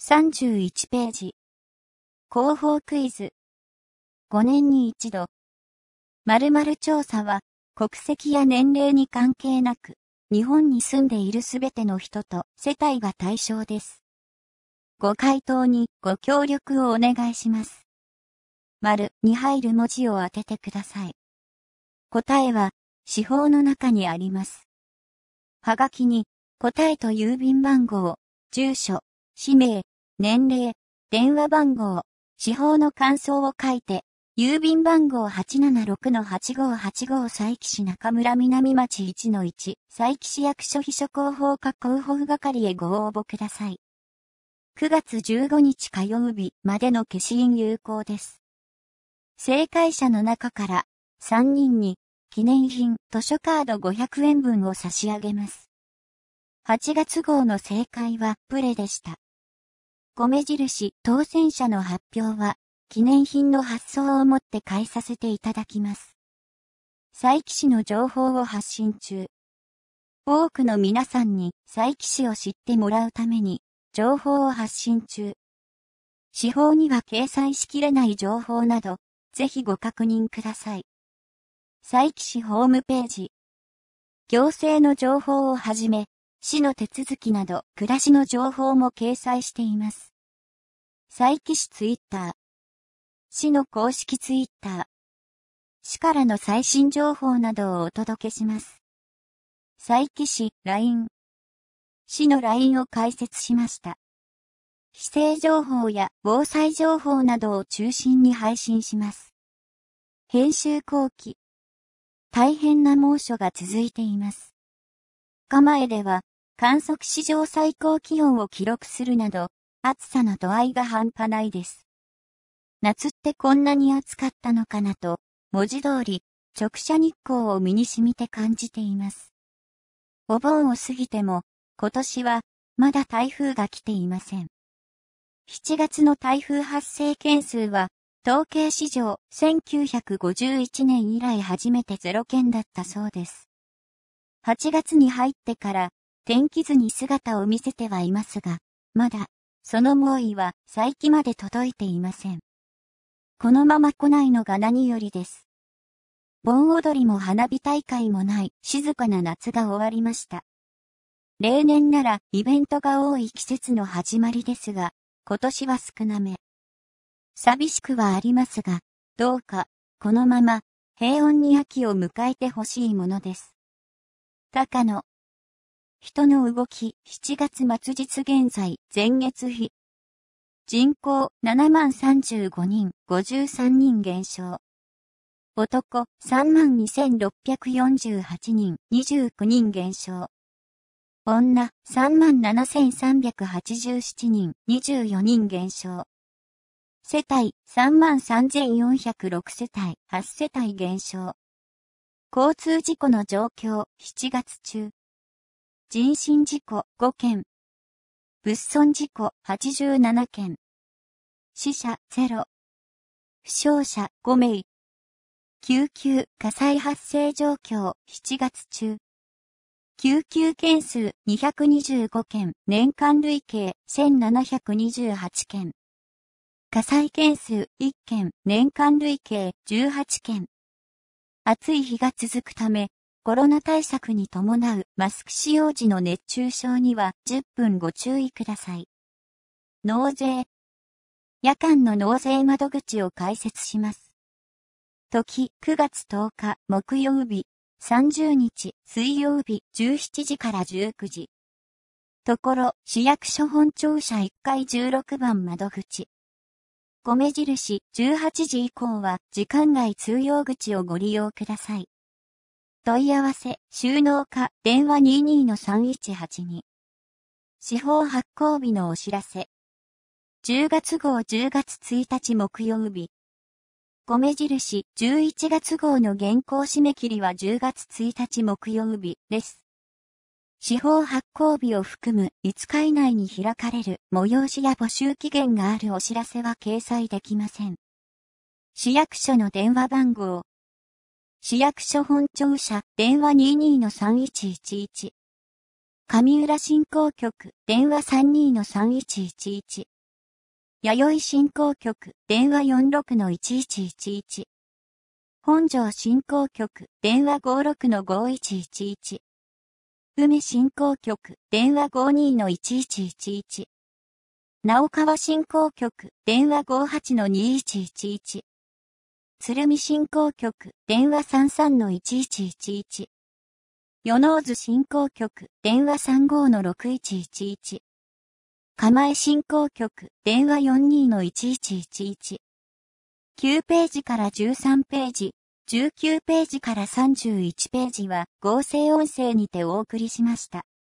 31ページ。広報クイズ。5年に一度。〇〇調査は、国籍や年齢に関係なく、日本に住んでいるすべての人と世帯が対象です。ご回答にご協力をお願いします。丸に入る文字を当ててください。答えは、司法の中にあります。はがきに、答えと郵便番号、住所、氏名、年齢、電話番号、司法の感想を書いて、郵便番号 876-8585 佐伯市中村南町 1-1 佐伯市役所秘書広報課広報係へご応募ください。9月15日火曜日までの消印有効です。正解者の中から3人に記念品図書カード500円分を差し上げます。8月号の正解はプレでした。米印当選者の発表は記念品の発送をもって返させていただきます。佐伯市の情報を発信中。多くの皆さんに佐伯市を知ってもらうために情報を発信中。司法には掲載しきれない情報など、ぜひご確認ください。佐伯市ホームページ。行政の情報をはじめ、市の手続きなど暮らしの情報も掲載しています。佐伯市ツイッター。市の公式ツイッター。市からの最新情報などをお届けします。佐伯市 LINE。市の LINE を開設しました。市政情報や防災情報などを中心に配信します。編集後期。大変な猛暑が続いています。蒲江では観測史上最高気温を記録するなど、暑さの度合いが半端ないです。夏ってこんなに暑かったのかなと、文字通り、直射日光を身に染みて感じています。お盆を過ぎても、今年は、まだ台風が来ていません。7月の台風発生件数は、統計史上1951年以来初めて0件だったそうです。8月に入ってから、天気図に姿を見せてはいますが、まだ、その猛威は最近まで届いていません。このまま来ないのが何よりです。盆踊りも花火大会もない静かな夏が終わりました。例年ならイベントが多い季節の始まりですが、今年は少なめ。寂しくはありますが、どうかこのまま平穏に秋を迎えてほしいものです。高野。人の動き7月末日現在前月比。人口7035人、53人減少。男32,648人、29人減少。女37,387人、24人減少。世帯33,406世帯、8世帯減少。交通事故の状況7月中。人身事故5件。物損事故87件。死者0。負傷者5名。救急火災発生状況7月中。救急件数225件。年間累計1728件。火災件数1件。年間累計18件。暑い日が続くため、コロナ対策に伴うマスク使用時の熱中症には10分ご注意ください。納税。夜間の納税窓口を開設します。時9月10日木曜日、30日水曜日17時から19時。ところ市役所本庁舎1階16番窓口。米印18時以降は時間外通用口をご利用ください。問い合わせ、収納課、電話 22-3182。司法発行日のお知らせ。10月号10月1日木曜日。米印11月号の原稿締め切りは10月1日木曜日です。司法発行日を含む5日以内に開かれる催しや募集期限があるお知らせは掲載できません。市役所の電話番号。市役所本庁舎、電話 22-3111。上浦振興局、電話 32-3111。 弥生振興局、電話46-1111。本庄振興局、電話56-5111。梅振興局、電話52-1111。直川振興局、電話58-2111。鶴見振興局、電話33-1111。与野津振興局、電話35-6111。釜江振興局、電話42-1111。9ページから13ページ、19ページから31ページは合成音声にてお送りしました。